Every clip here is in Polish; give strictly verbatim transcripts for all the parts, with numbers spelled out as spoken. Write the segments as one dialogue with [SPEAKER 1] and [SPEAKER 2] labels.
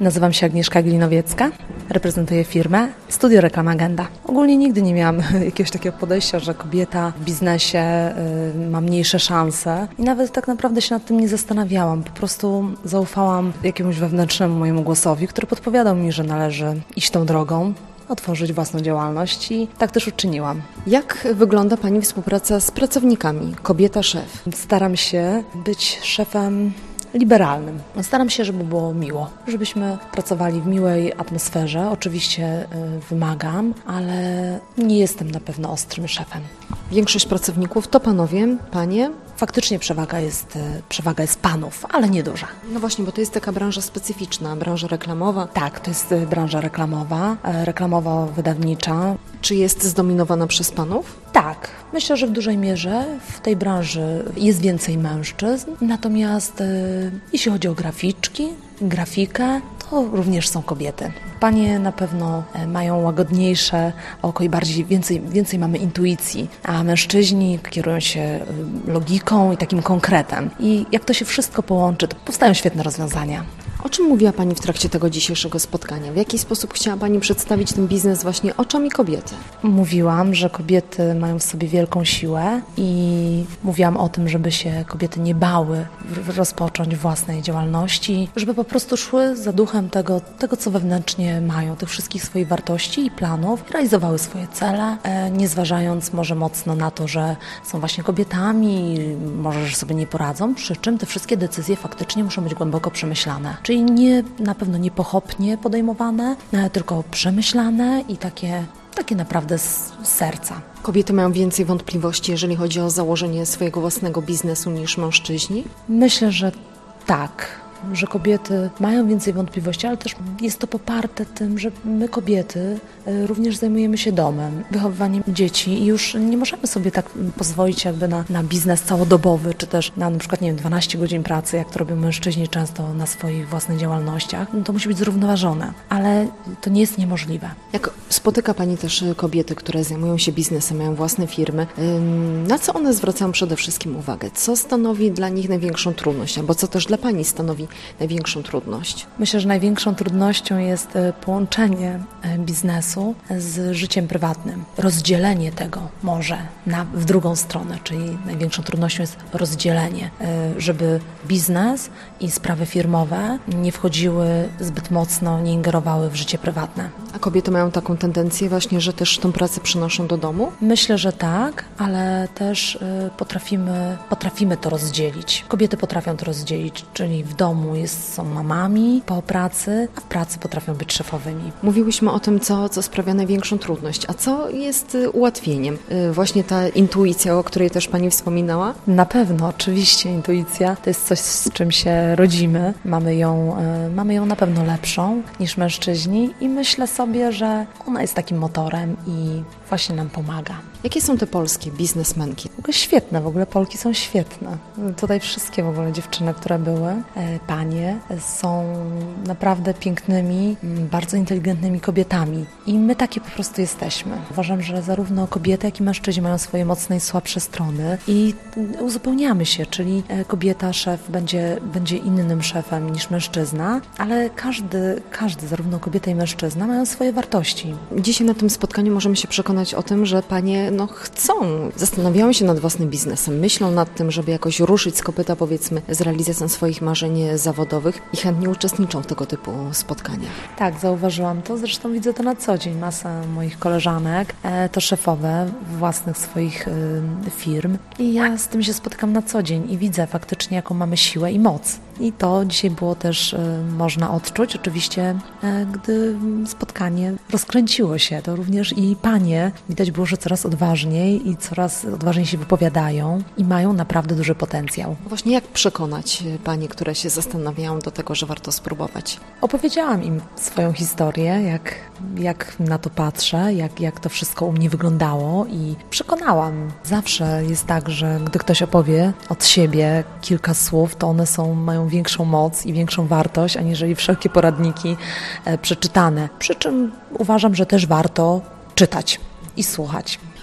[SPEAKER 1] Nazywam się Agnieszka Glinowiecka, reprezentuję firmę Studio Reklam Agenda. Ogólnie nigdy nie miałam jakiegoś takiego podejścia, że kobieta w biznesie y, ma mniejsze szanse i nawet tak naprawdę się nad tym nie zastanawiałam. Po prostu zaufałam jakiemuś wewnętrznemu mojemu głosowi, który podpowiadał mi, że należy iść tą drogą, otworzyć własną działalność i tak też uczyniłam.
[SPEAKER 2] Jak wygląda Pani współpraca z pracownikami, kobieta szef?
[SPEAKER 1] Staram się być szefem liberalnym. Staram się, żeby było miło, żebyśmy pracowali w miłej atmosferze. Oczywiście y, wymagam, ale nie jestem na pewno ostrym szefem.
[SPEAKER 2] Większość pracowników to panowie, panie?
[SPEAKER 1] Faktycznie przewaga jest, y, przewaga jest panów, ale nieduża.
[SPEAKER 2] No właśnie, bo to jest taka branża specyficzna, branża reklamowa.
[SPEAKER 1] Tak, to jest y, branża reklamowa, y, reklamowo-wydawnicza.
[SPEAKER 2] Czy jest zdominowana przez panów?
[SPEAKER 1] Tak, myślę, że w dużej mierze w tej branży jest więcej mężczyzn, natomiast y, jeśli chodzi o graficzki, grafikę, to również są kobiety. Panie na pewno mają łagodniejsze oko i bardziej więcej, więcej mamy intuicji, a mężczyźni kierują się logiką i takim konkretem. I jak to się wszystko połączy, to powstają świetne rozwiązania.
[SPEAKER 2] O czym mówiła Pani w trakcie tego dzisiejszego spotkania? W jaki sposób chciała Pani przedstawić ten biznes właśnie oczami kobiety?
[SPEAKER 1] Mówiłam, że kobiety mają w sobie wielką siłę i mówiłam o tym, żeby się kobiety nie bały rozpocząć własnej działalności, żeby po prostu szły za duchem tego, tego co wewnętrznie mają, tych wszystkich swoich wartości i planów, realizowały swoje cele, nie zważając może mocno na to, że są właśnie kobietami, może, że sobie nie poradzą, przy czym te wszystkie decyzje faktycznie muszą być głęboko przemyślane. Czyli nie, na pewno nie pochopnie podejmowane, tylko przemyślane i takie, takie naprawdę z serca.
[SPEAKER 2] Kobiety mają więcej wątpliwości, jeżeli chodzi o założenie swojego własnego biznesu niż mężczyźni?
[SPEAKER 1] Myślę, że tak. Że kobiety mają więcej wątpliwości, ale też jest to poparte tym, że my kobiety również zajmujemy się domem, wychowywaniem dzieci i już nie możemy sobie tak pozwolić jakby na, na biznes całodobowy, czy też na na przykład, nie wiem, dwanaście godzin pracy, jak to robią mężczyźni często na swoich własnych działalnościach. No to musi być zrównoważone, ale to nie jest niemożliwe.
[SPEAKER 2] Jak spotyka Pani też kobiety, które zajmują się biznesem, mają własne firmy, na co one zwracają przede wszystkim uwagę? Co stanowi dla nich największą trudność, albo co też dla Pani stanowi największą trudność?
[SPEAKER 1] Myślę, że największą trudnością jest połączenie biznesu z życiem prywatnym. Rozdzielenie tego może na, w drugą stronę, czyli największą trudnością jest rozdzielenie, żeby biznes i sprawy firmowe nie wchodziły zbyt mocno, nie ingerowały w życie prywatne.
[SPEAKER 2] A kobiety mają taką tendencję właśnie, że też tą pracę przynoszą do domu?
[SPEAKER 1] Myślę, że tak, ale też potrafimy, potrafimy to rozdzielić. Kobiety potrafią to rozdzielić, czyli w domu jest, są mamami po pracy, a w pracy potrafią być szefowymi.
[SPEAKER 2] Mówiłyśmy o tym, co, co sprawia największą trudność, a co jest ułatwieniem? Właśnie ta intuicja, o której też Pani wspominała?
[SPEAKER 1] Na pewno, oczywiście intuicja to jest coś, z czym się rodzimy. Mamy ją, mamy ją na pewno lepszą niż mężczyźni i myślę sobie, że ona jest takim motorem i właśnie nam pomaga.
[SPEAKER 2] Jakie są te polskie biznesmenki?
[SPEAKER 1] W ogóle świetne, w ogóle Polki są świetne. Tutaj wszystkie w ogóle dziewczyny, które były, panie, są naprawdę pięknymi, bardzo inteligentnymi kobietami. I my takie po prostu jesteśmy. Uważam, że zarówno kobiety, jak i mężczyźni mają swoje mocne i słabsze strony i uzupełniamy się, czyli kobieta, szef będzie, będzie innym szefem niż mężczyzna, ale każdy, każdy, zarówno kobieta i mężczyzna mają swoje wartości.
[SPEAKER 2] Dzisiaj na tym spotkaniu możemy się przekonać o tym, że panie no, chcą, zastanawiają się nad własnym biznesem, myślą nad tym, żeby jakoś ruszyć z kopyta, powiedzmy, z realizacją swoich marzeń zawodowych i chętnie uczestniczą w tego typu spotkaniach.
[SPEAKER 1] Tak, zauważyłam to, zresztą widzę to na co dzień. Masa moich koleżanek e, to szefowe własnych swoich e, firm i ja z tym się spotykam na co dzień i widzę faktycznie, jaką mamy siłę i moc. I to dzisiaj było też e, można odczuć, oczywiście, e, gdy spotkanie rozkręciło się, to również i panie widać było, że coraz odważniej i coraz odważniej się wypowiadają i mają naprawdę duży potencjał.
[SPEAKER 2] Właśnie jak przekonać panie, które się zastanawiają do tego, że warto spróbować?
[SPEAKER 1] Opowiedziałam im swoją historię, jak, jak na to patrzę, jak, jak to wszystko u mnie wyglądało i przekonałam. Zawsze jest tak, że gdy ktoś opowie od siebie kilka słów, to one są, mają większą moc i większą wartość, aniżeli wszelkie poradniki e, przeczytane. Przy czym uważam, że też warto czytać i słuchać.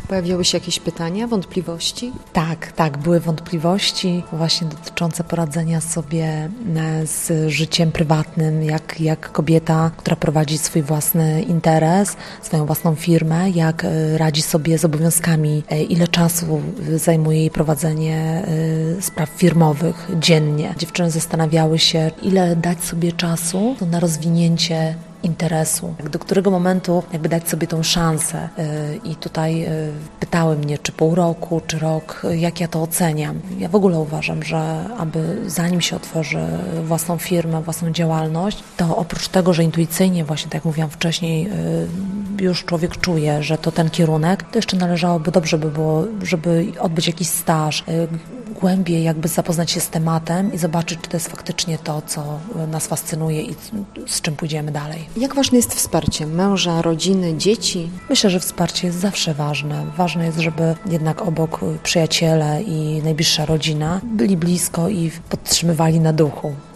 [SPEAKER 2] Pojawiały się jakieś pytania, wątpliwości?
[SPEAKER 1] Tak, tak, były wątpliwości właśnie dotyczące poradzenia sobie z życiem prywatnym, jak, jak kobieta, która prowadzi swój własny interes, swoją własną firmę, jak radzi sobie z obowiązkami, ile czasu zajmuje jej prowadzenie spraw firmowych dziennie. Dziewczyny zastanawiały się, ile dać sobie czasu na rozwinięcie interesu, do którego momentu jakby dać sobie tą szansę. I tutaj pytały mnie, czy pół roku, czy rok, jak ja to oceniam. Ja w ogóle uważam, że aby zanim się otworzy własną firmę, własną działalność, to oprócz tego, że intuicyjnie, właśnie tak jak mówiłam wcześniej, już człowiek czuje, że to ten kierunek, to jeszcze należałoby, dobrze by było, żeby odbyć jakiś staż, głębiej jakby zapoznać się z tematem i zobaczyć, czy to jest faktycznie to, co nas fascynuje i z czym pójdziemy dalej.
[SPEAKER 2] Jak ważne jest wsparcie męża, rodziny, dzieci?
[SPEAKER 1] Myślę, że wsparcie jest zawsze ważne. Ważne jest, żeby jednak obok przyjaciele i najbliższa rodzina byli blisko i podtrzymywali na duchu.